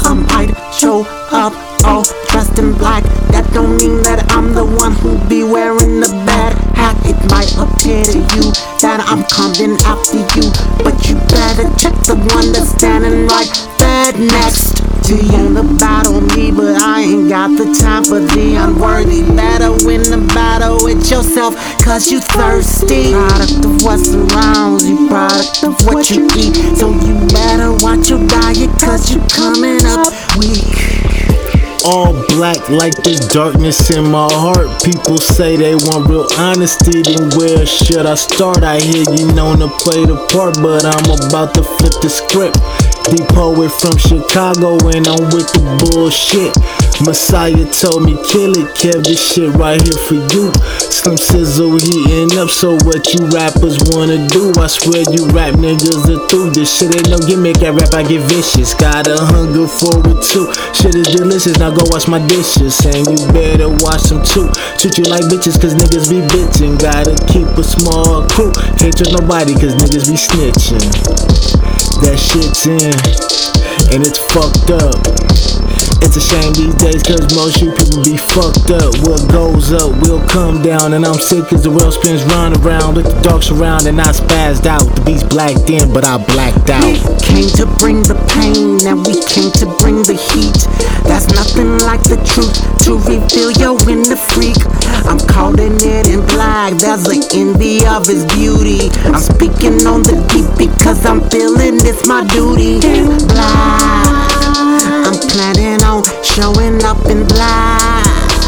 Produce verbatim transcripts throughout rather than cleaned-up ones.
I might show up all dressed in black. That don't mean that I'm the one who be wearing the bad hat. It might appear to you that I'm coming after you, but you better check the one that's standing right there next to you. To battle me, but I ain't got the time for the unworthy. Better win the battle with yourself, cause you thirsty. Product of what surrounds you, product of what you eat. So you better watch your diet, cause you coming up weak. All black like there's darkness in my heart. People say they want real honesty, then where should I start? I hear you known to play the part, but I'm about to flip the script. The poet from Chicago and I'm with the bullshit. Messiah told me kill it, Kev, this shit right here for you. Slim Sizzle heating up, so what you rappers wanna do? I swear you rap niggas are through. This shit ain't no gimmick, I rap I get vicious. Got a hunger for it too. Shit is delicious, now go wash my dishes. And you better wash them too. Treat you like bitches cause niggas be bitching. Gotta keep a small crew. Can't trust nobody cause niggas be snitching. That shit's in, and it's fucked up. It's a shame these days cause most you people be fucked up. What goes up will come down, and I'm sick cause the world spins round and round. With the dark surround and I spazzed out. The beast blacked in but I blacked out. We came to bring the pain and we came to bring the heat. That's nothing like the truth to reveal your inner freak. I'm calling it in black, there's the envy of his beauty. I'm speaking on the deep because I'm feeling it's my duty. In black, I'm planning on showing up in black.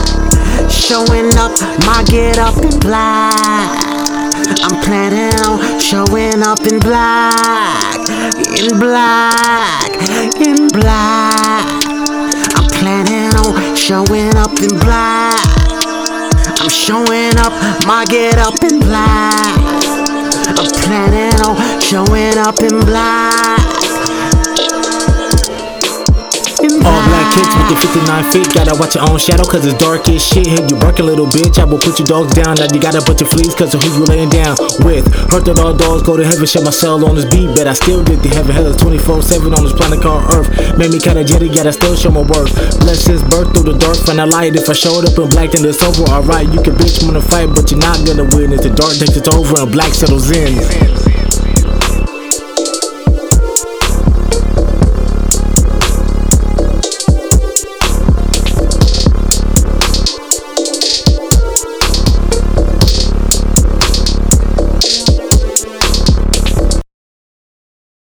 Showing up, my get up in black. I'm planning on showing up in black. In black, in black. I'm planning on showing up in black. I'm showing up, my get up in black. I'm planning on showing up in black. All black kids smoking fifty-nine feet. Gotta watch your own shadow cause it's dark as shit. Hey, you bark a little bitch, I will put your dogs down. Now you gotta put your fleas cause of who you laying down with. Heard that all dogs go to heaven, shut my cell on this beat. Bet I still get the heaven, hell is twenty-four seven on this planet called Earth. Made me kinda jetty, gotta still show my worth. Bless his birth through the dark, find a light. If I showed up in black then it's over. Alright, you can bitch wanna fight, but you're not gonna win. If the dark takes it over and black settles in.